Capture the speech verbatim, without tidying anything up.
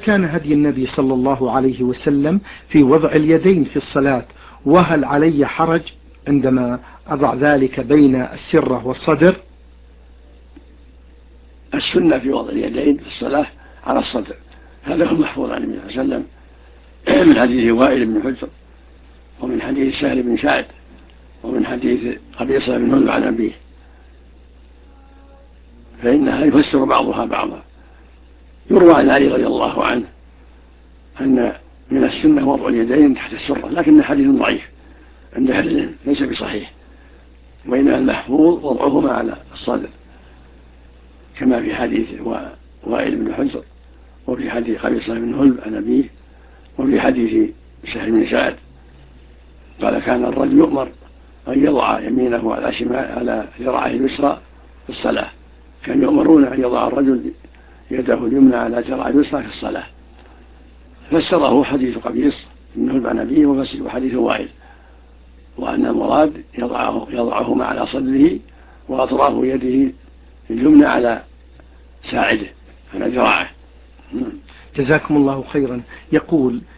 كان هدي النبي صلى الله عليه وسلم في وضع اليدين في الصلاة؟ وهل علي حرج عندما أضع ذلك بين السرة والصدر؟ السنة في وضع اليدين في الصلاة على الصدر، هذا هو المحفوظ عن النبي صلى الله عليه وسلم من حديث وائل بن حجر، ومن حديث سهل بن سعد، ومن حديث قبيصة بن هلب عن أبيه، فإنها يفسر بعضها بعضا. يروى عن علي رضي الله عنه أن من السنة وضع اليدين تحت السرة، لكن حديث ضعيف عند أهل العلم ليس بصحيح، وإنما المحفوظ وضعهما على الصدر كما في حديث وائل بن حجر، وفي حديث قبيصة بن هلب عن أبيه، وفي حديث سهل بن سعد قال كان الرجل يؤمر أن يضع يمينه على شمال على ذراعه اليسرى في الصلاة، كان يؤمرون أن يضع الرجل يده اليمنى على ذراعه اليسرى في الصلاة، فسره حديث قبيص بن هلب عن أبيه وفسره حديث وائل، وأن المراد يضعه يضعهما على صدره وأطراف يده اليمنى على ساعده على ذراعه. جزاكم الله خيرا. يقول